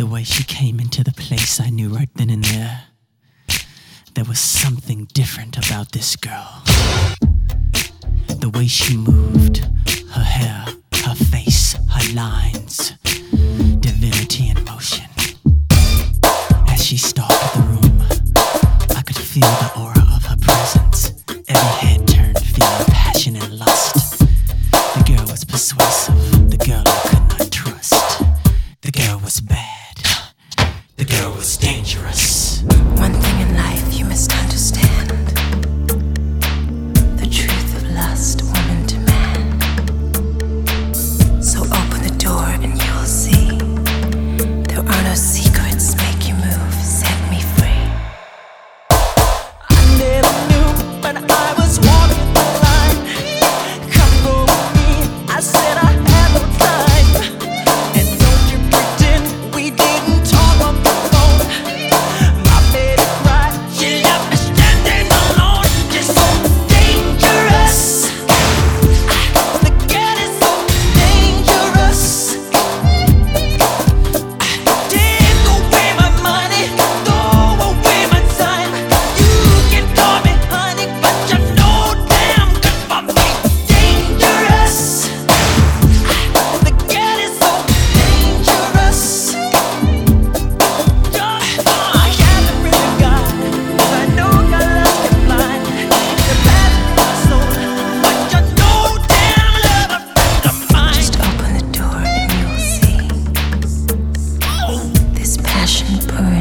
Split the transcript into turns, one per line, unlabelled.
The way she came into the place, I knew right then and there. There was something different about this girl. The way she moved, her hair, her face, her lines, divinity in motion. As she stalked the room, I could feel the aura of her presence. Every head turned, feeling passion and lust. The girl was persuasive, the girl I could not trust. The girl was bad, the girl was dangerous.
One thing in life you must understand: the truth of lust, woman to man. So open the door and you will see there are no secrets. Make you move, set me free.
I never knew when I was walking the line. Come go with me, I said I had no time. And don't you pretend we didn't talk on the phone. My baby cried, she left me standing alone. Just so dangerous. The girl is so dangerous. Take away my money, throw away my time. You can call me honey, but you know damn good for me. Dangerous. The girl is so dangerous. I haven't really got, 'cause I know God loves me blind. The passion in my soul, but you know damn love a friend of mine.
Just open the door and you will see this passion burns.